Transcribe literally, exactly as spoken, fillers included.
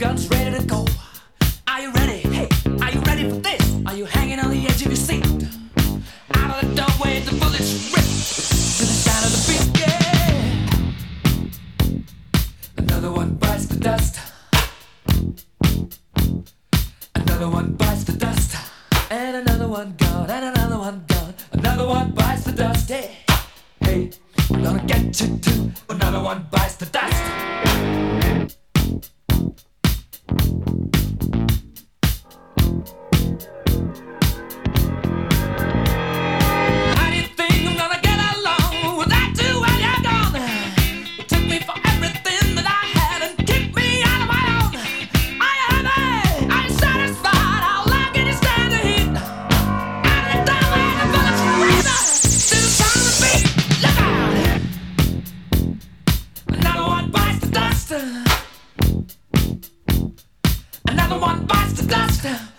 guns ready to go. Are you ready? Hey, are you ready for this? Are you hanging on the edge of your seat? Out of the doorway, the bullets rip to the sound of the beat. Yeah. Another one bites the dust. Another one bites the dust. And another one gone. And another one gone. Another one bites the dust. Hey, hey, we're gonna get you too. Another one bites the dust. Another one bites the dust.